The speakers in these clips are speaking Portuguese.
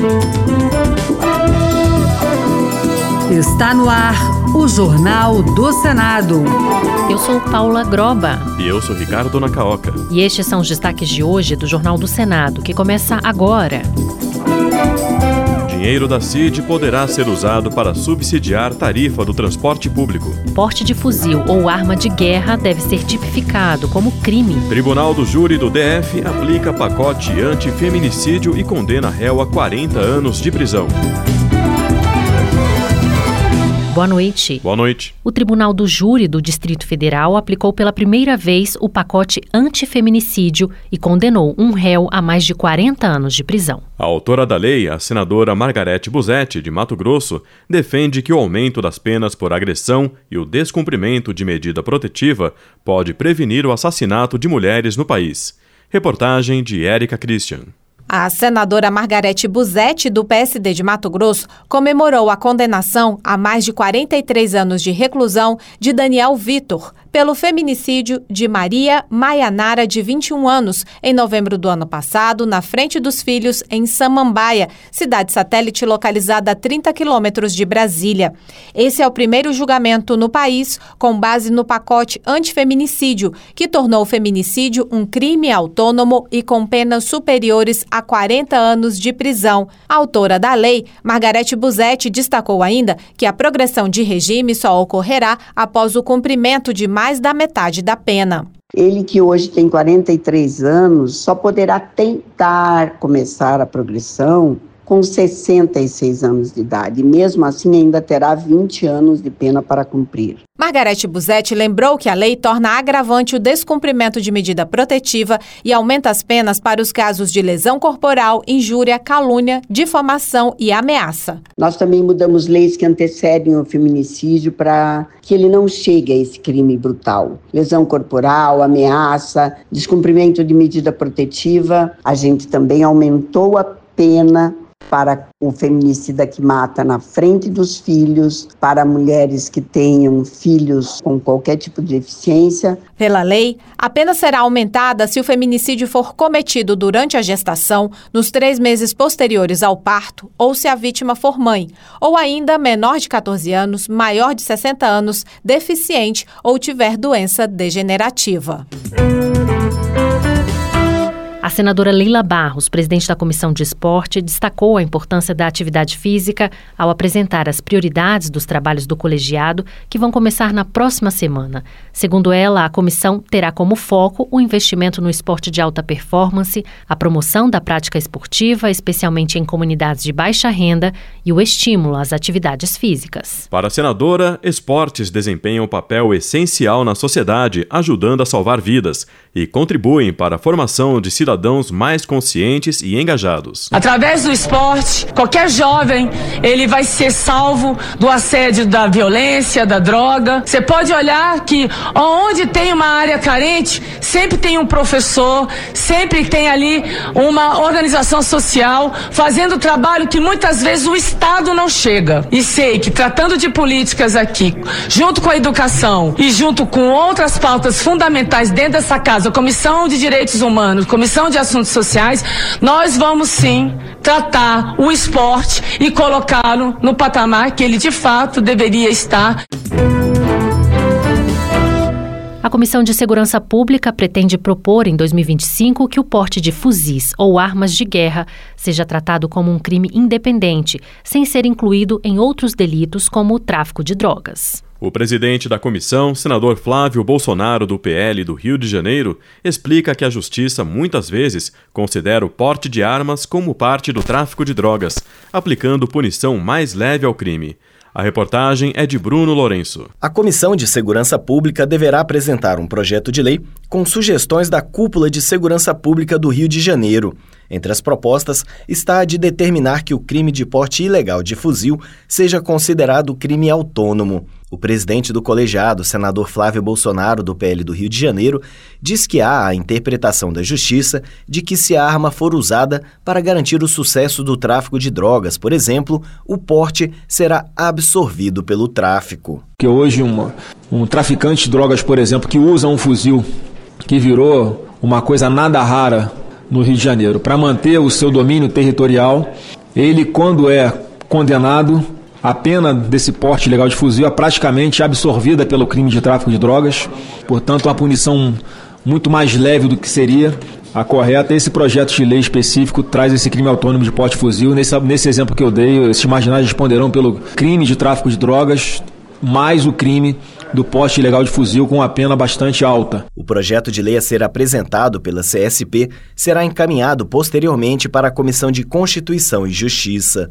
Está no ar o Jornal do Senado. Eu sou Paula Groba. E eu sou Ricardo Nacaoca. E estes são os destaques de hoje do Jornal do Senado, que começa agora. Dinheiro da CID poderá ser usado para subsidiar tarifa do transporte público. Porte de fuzil ou arma de guerra deve ser tipificado como crime. Tribunal do Júri do DF aplica pacote antifeminicídio e condena réu a 40 anos de prisão. Boa noite. Boa noite. O Tribunal do Júri do Distrito Federal aplicou pela primeira vez o pacote antifeminicídio e condenou um réu a mais de 40 anos de prisão. A autora da lei, a senadora Margarete Busetti, de Mato Grosso, defende que o aumento das penas por agressão e o descumprimento de medida protetiva pode prevenir o assassinato de mulheres no país. Reportagem de Érica Christian. A senadora Margarete Busetti, do PSD de Mato Grosso, comemorou a condenação a mais de 43 anos de reclusão de Daniel Vitor pelo feminicídio de Maria Maianara, de 21 anos, em novembro do ano passado, na Frente dos Filhos, em Samambaia, cidade satélite localizada a 30 quilômetros de Brasília. Esse é o primeiro julgamento no país com base no pacote antifeminicídio, que tornou o feminicídio um crime autônomo e com penas superiores a 40 anos de prisão. A autora da lei, Margarete Busetti, destacou ainda que a progressão de regime só ocorrerá após o cumprimento de mais da metade da pena. Ele, que hoje tem 43 anos, só poderá tentar começar a progressão com 66 anos de idade. E mesmo assim ainda terá 20 anos de pena para cumprir. Margarete Busetti lembrou que a lei torna agravante o descumprimento de medida protetiva e aumenta as penas para os casos de lesão corporal, injúria, calúnia, difamação e ameaça. Nós também mudamos leis que antecedem o feminicídio para que ele não chegue a esse crime brutal. Lesão corporal, ameaça, descumprimento de medida protetiva. A gente também aumentou a pena para o feminicida que mata na frente dos filhos, para mulheres que tenham filhos com qualquer tipo de deficiência. Pela lei, a pena será aumentada se o feminicídio for cometido durante a gestação, nos 3 meses posteriores ao parto, ou se a vítima for mãe, ou ainda menor de 14 anos, maior de 60 anos, deficiente ou tiver doença degenerativa. A senadora Leila Barros, presidente da Comissão de Esporte, destacou a importância da atividade física ao apresentar as prioridades dos trabalhos do colegiado, que vão começar na próxima semana. Segundo ela, a comissão terá como foco o investimento no esporte de alta performance, a promoção da prática esportiva, especialmente em comunidades de baixa renda, e o estímulo às atividades físicas. Para a senadora, esportes desempenham um papel essencial na sociedade, ajudando a salvar vidas e contribuem para a formação de cidadãos mais conscientes e engajados. Através do esporte, qualquer jovem, ele vai ser salvo do assédio da violência, da droga. Você pode olhar que onde tem uma área carente, sempre tem um professor, sempre tem ali uma organização social fazendo trabalho que muitas vezes o Estado não chega. E sei que tratando de políticas aqui, junto com a educação e junto com outras pautas fundamentais dentro dessa casa, a Comissão de Direitos Humanos, Comissão de Assuntos Sociais, nós vamos sim tratar o esporte e colocá-lo no patamar que ele de fato deveria estar. A Comissão de Segurança Pública pretende propor em 2025 que o porte de fuzis ou armas de guerra seja tratado como um crime independente, sem ser incluído em outros delitos como o tráfico de drogas. O presidente da comissão, senador Flávio Bolsonaro, do PL do Rio de Janeiro, explica que a justiça muitas vezes considera o porte de armas como parte do tráfico de drogas, aplicando punição mais leve ao crime. A reportagem é de Bruno Lourenço. A Comissão de Segurança Pública deverá apresentar um projeto de lei com sugestões da Cúpula de Segurança Pública do Rio de Janeiro. Entre as propostas está a de determinar que o crime de porte ilegal de fuzil seja considerado crime autônomo. O presidente do colegiado, senador Flávio Bolsonaro, do PL do Rio de Janeiro, diz que há a interpretação da Justiça de que se a arma for usada para garantir o sucesso do tráfico de drogas, por exemplo, o porte será absorvido pelo tráfico. Que hoje um traficante de drogas, por exemplo, que usa um fuzil, que virou uma coisa nada rara no Rio de Janeiro, para manter o seu domínio territorial, Ele, quando é condenado, a pena desse porte ilegal de fuzil é praticamente absorvida pelo crime de tráfico de drogas, portanto, uma punição muito mais leve do que seria a correta. Esse projeto de lei específico traz esse crime autônomo de porte de fuzil. Nesse exemplo que eu dei, esses marginais responderão pelo crime de tráfico de drogas, mais o crime do porte ilegal de fuzil, com uma pena bastante alta. O projeto de lei a ser apresentado pela CSP será encaminhado posteriormente para a Comissão de Constituição e Justiça.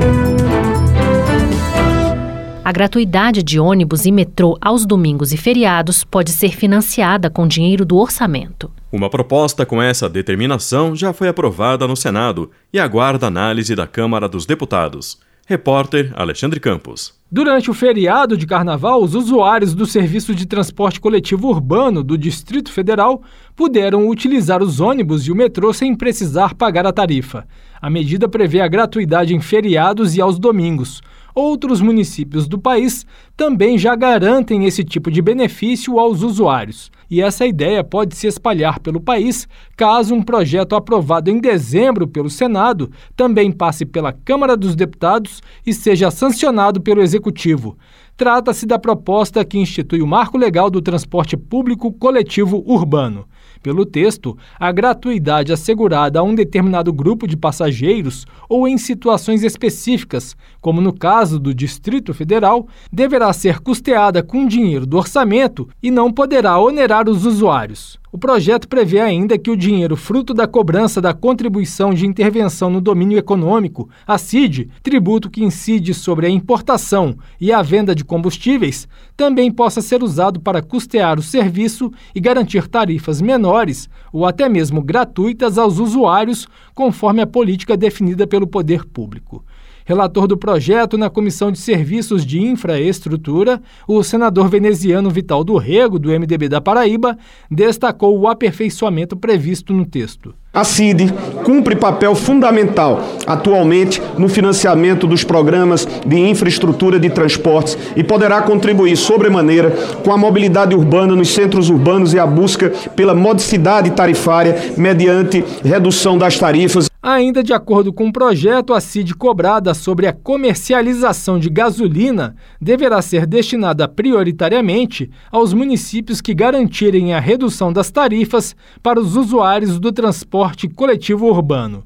A gratuidade de ônibus e metrô aos domingos e feriados pode ser financiada com dinheiro do orçamento. Uma proposta com essa determinação já foi aprovada no Senado e aguarda análise da Câmara dos Deputados. Repórter Alexandre Campos. Durante o feriado de Carnaval, os usuários do Serviço de Transporte Coletivo Urbano do Distrito Federal puderam utilizar os ônibus e o metrô sem precisar pagar a tarifa. A medida prevê a gratuidade em feriados e aos domingos. Outros municípios do país também já garantem esse tipo de benefício aos usuários. E essa ideia pode se espalhar pelo país caso um projeto aprovado em dezembro pelo Senado também passe pela Câmara dos Deputados e seja sancionado pelo Executivo. Trata-se da proposta que institui o Marco Legal do Transporte Público Coletivo Urbano. Pelo texto, a gratuidade assegurada a um determinado grupo de passageiros ou em situações específicas, como no caso do Distrito Federal, deverá ser custeada com dinheiro do orçamento e não poderá onerar os usuários. O projeto prevê ainda que o dinheiro fruto da cobrança da Contribuição de Intervenção no Domínio Econômico, a CID, tributo que incide sobre a importação e a venda de combustíveis, também possa ser usado para custear o serviço e garantir tarifas menores ou até mesmo gratuitas aos usuários, conforme a política definida pelo poder público. Relator do projeto na Comissão de Serviços de Infraestrutura, o senador veneziano Vital do Rego, do MDB da Paraíba, destacou o aperfeiçoamento previsto no texto. A CID cumpre papel fundamental atualmente no financiamento dos programas de infraestrutura de transportes e poderá contribuir sobremaneira com a mobilidade urbana nos centros urbanos e a busca pela modicidade tarifária mediante redução das tarifas. Ainda de acordo com o projeto, a CID cobrada sobre a comercialização de gasolina deverá ser destinada prioritariamente aos municípios que garantirem a redução das tarifas para os usuários do transporte coletivo urbano.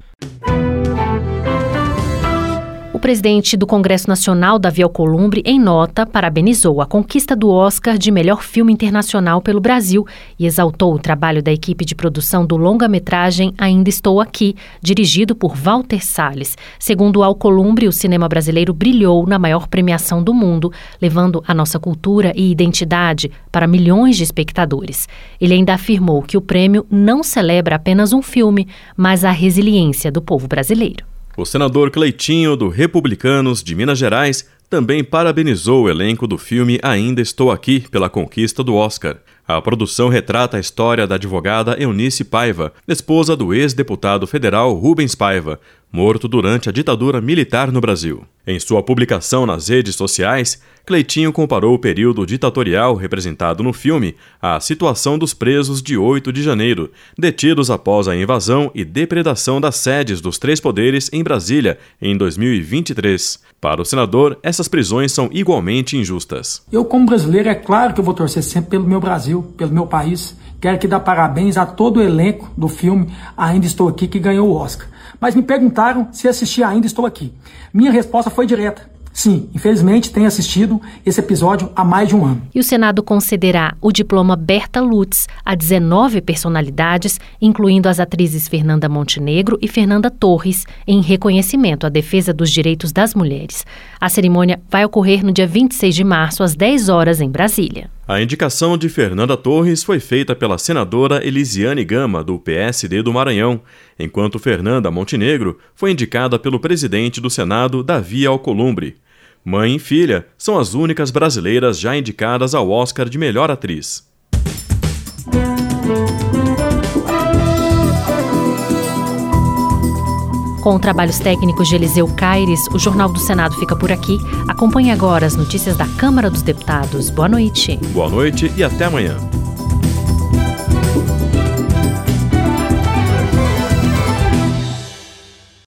O presidente do Congresso Nacional, Davi Alcolumbre, em nota, parabenizou a conquista do Oscar de melhor filme internacional pelo Brasil e exaltou o trabalho da equipe de produção do longa-metragem Ainda Estou Aqui, dirigido por Walter Salles. Segundo Alcolumbre, o cinema brasileiro brilhou na maior premiação do mundo, levando a nossa cultura e identidade para milhões de espectadores. Ele ainda afirmou que o prêmio não celebra apenas um filme, mas a resiliência do povo brasileiro. O senador Cleitinho, do Republicanos de Minas Gerais, também parabenizou o elenco do filme Ainda Estou Aqui pela conquista do Oscar. A produção retrata a história da advogada Eunice Paiva, esposa do ex-deputado federal Rubens Paiva, morto durante a ditadura militar no Brasil. Em sua publicação nas redes sociais, Cleitinho comparou o período ditatorial representado no filme à situação dos presos de 8 de janeiro, detidos após a invasão e depredação das sedes dos 3 poderes em Brasília em 2023. Para o senador, essas prisões são igualmente injustas. Eu, como brasileiro, é claro que eu vou torcer sempre pelo meu Brasil, pelo meu país. Quero que dar parabéns a todo o elenco do filme Ainda Estou Aqui, que ganhou o Oscar. Mas me perguntaram se assisti Ainda Estou Aqui. Minha resposta foi direta. Sim, infelizmente tenho assistido esse episódio há mais de um ano. E o Senado concederá o diploma Berta Lutz a 19 personalidades, incluindo as atrizes Fernanda Montenegro e Fernanda Torres, em reconhecimento à defesa dos direitos das mulheres. A cerimônia vai ocorrer no dia 26 de março, às 10 horas, em Brasília. A indicação de Fernanda Torres foi feita pela senadora Elisiane Gama, do PSD do Maranhão, enquanto Fernanda Montenegro foi indicada pelo presidente do Senado, Davi Alcolumbre. Mãe e filha são as únicas brasileiras já indicadas ao Oscar de melhor atriz. Com trabalhos técnicos de Eliseu Caires, o Jornal do Senado fica por aqui. Acompanhe agora as notícias da Câmara dos Deputados. Boa noite. Boa noite e até amanhã.